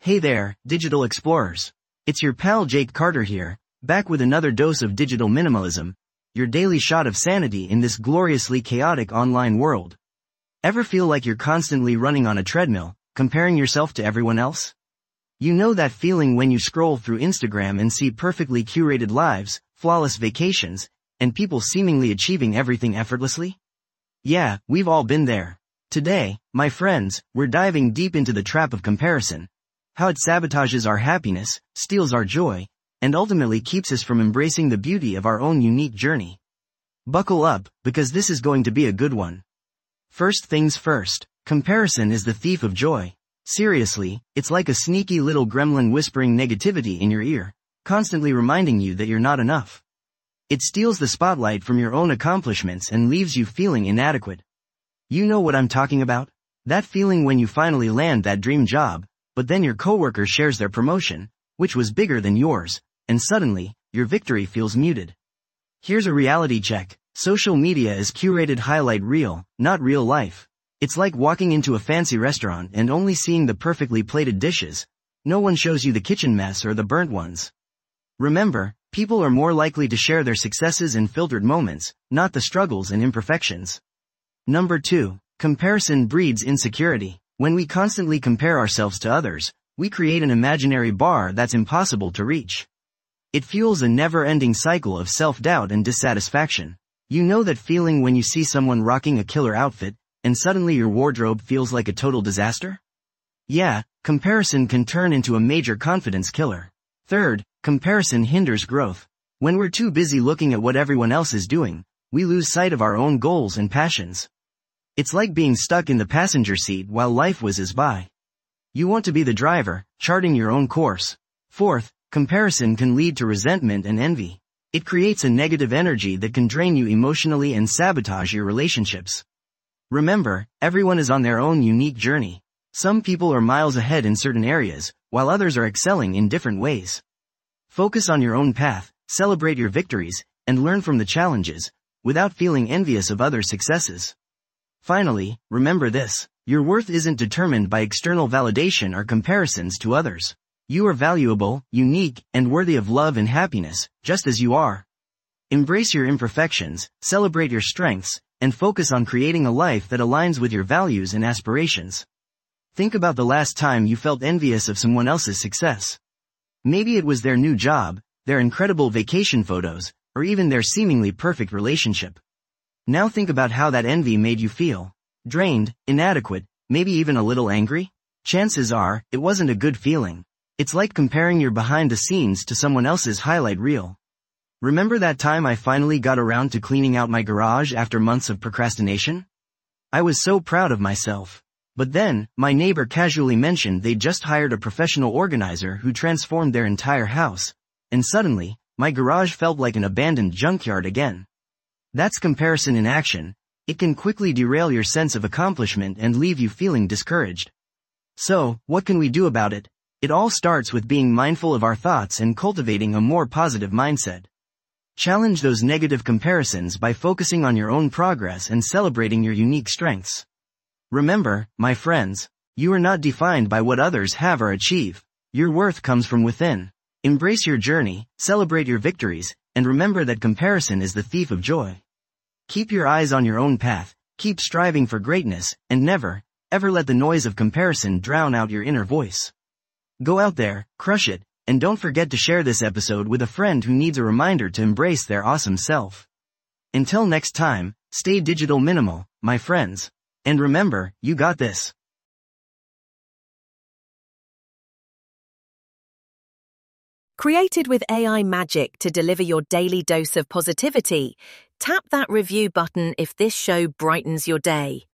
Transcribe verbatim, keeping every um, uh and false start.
Hey there, digital explorers. It's your pal Jake Carter here, back with another dose of digital minimalism, your daily shot of sanity in this gloriously chaotic online world. Ever feel like you're constantly running on a treadmill, comparing yourself to everyone else? You know that feeling when you scroll through Instagram and see perfectly curated lives, flawless vacations, and people seemingly achieving everything effortlessly? Yeah, we've all been there. Today, my friends, we're diving deep into the trap of comparison. How it sabotages our happiness, steals our joy, and ultimately keeps us from embracing the beauty of our own unique journey. Buckle up, because this is going to be a good one. First things first, comparison is the thief of joy. Seriously, it's like a sneaky little gremlin whispering negativity in your ear, constantly reminding you that you're not enough. It steals the spotlight from your own accomplishments and leaves you feeling inadequate. You know what I'm talking about? That feeling when you finally land that dream job, but then your coworker shares their promotion, which was bigger than yours, and suddenly, your victory feels muted. Here's a reality check. Social media is curated highlight reel, not real life. It's like walking into a fancy restaurant and only seeing the perfectly plated dishes. No one shows you the kitchen mess or the burnt ones. Remember, people are more likely to share their successes and filtered moments, not the struggles and imperfections. Number two, comparison breeds insecurity. When we constantly compare ourselves to others, we create an imaginary bar that's impossible to reach. It fuels a never-ending cycle of self-doubt and dissatisfaction. You know that feeling when you see someone rocking a killer outfit, and suddenly your wardrobe feels like a total disaster? Yeah, comparison can turn into a major confidence killer. Third, comparison hinders growth. When we're too busy looking at what everyone else is doing, we lose sight of our own goals and passions. It's like being stuck in the passenger seat while life whizzes by. You want to be the driver, charting your own course. Fourth, comparison can lead to resentment and envy. It creates a negative energy that can drain you emotionally and sabotage your relationships. Remember, everyone is on their own unique journey. Some people are miles ahead in certain areas, while others are excelling in different ways. Focus on your own path, celebrate your victories, and learn from the challenges, without feeling envious of others' successes. Finally, remember this: your worth isn't determined by external validation or comparisons to others. You are valuable, unique, and worthy of love and happiness, just as you are. Embrace your imperfections, celebrate your strengths, and focus on creating a life that aligns with your values and aspirations. Think about the last time you felt envious of someone else's success. Maybe it was their new job, their incredible vacation photos, or even their seemingly perfect relationship. Now think about how that envy made you feel. Drained, inadequate, maybe even a little angry? Chances are, it wasn't a good feeling. It's like comparing your behind the scenes to someone else's highlight reel. Remember that time I finally got around to cleaning out my garage after months of procrastination? I was so proud of myself. But then, my neighbor casually mentioned they'd just hired a professional organizer who transformed their entire house, and suddenly, my garage felt like an abandoned junkyard again. That's comparison in action. It can quickly derail your sense of accomplishment and leave you feeling discouraged. So, what can we do about it? It all starts with being mindful of our thoughts and cultivating a more positive mindset. Challenge those negative comparisons by focusing on your own progress and celebrating your unique strengths. Remember, my friends, you are not defined by what others have or achieve. Your worth comes from within. Embrace your journey, celebrate your victories, and remember that comparison is the thief of joy. Keep your eyes on your own path, keep striving for greatness, and never, ever let the noise of comparison drown out your inner voice. Go out there, crush it, and don't forget to share this episode with a friend who needs a reminder to embrace their awesome self. Until next time, stay digital minimal, my friends. And remember, you got this. Created with A I magic to deliver your daily dose of positivity, tap that review button if this show brightens your day.